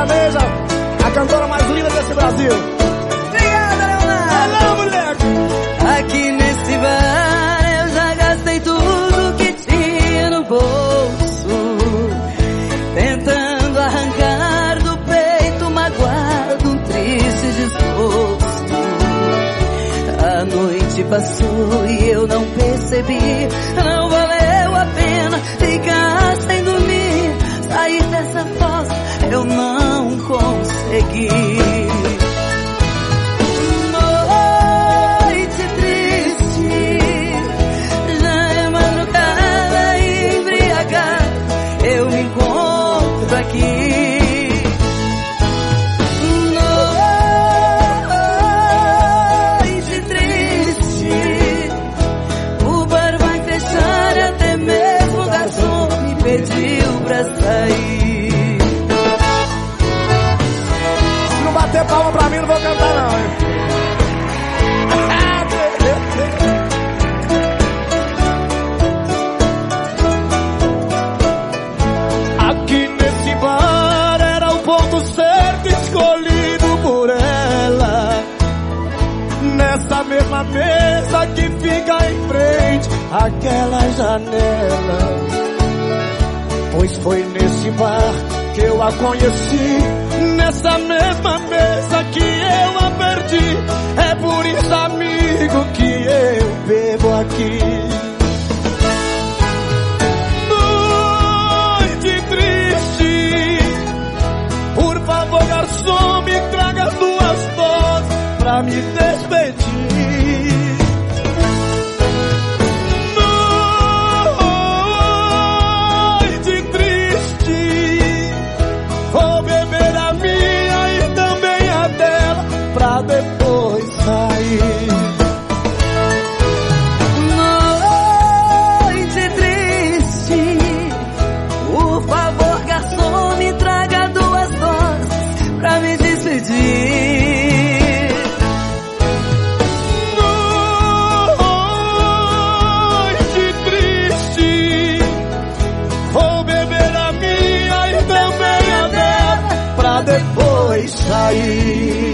sertaneja, a cantora mais linda desse Brasil. Obrigada, Leonardo. Olá, moleque. Aqui nesse bar eu já gastei tudo que tinha no bolso, tentando arrancar do peito magoado um triste desgosto. A noite passou e eu não percebi, não valeu a pena ficar sem dormir. Sair dessa fossa eu não consegui. Noite triste, já é madrugada e embriagada, eu me encontro aqui. Noite triste, o bar vai fechar, até mesmo o garçom me pediu pra sair. Se não bater palma pra mim, não vou cantar não, hein? Aqui nesse bar era o ponto certo escolhido por ela. Nessa mesma mesa que fica em frente àquela janela. Pois foi nesse bar que eu a conheci, nessa mesma mesa que eu a perdi. É por isso, amigo, que eu bebo aqui. Noite triste, por favor, garçom, me traga 2 doses pra me despedir. Pra depois sair. Noite triste, por favor, garçom, me traga 2 doses pra me despedir. Noite triste, vou beber a minha e também a dela pra depois sair.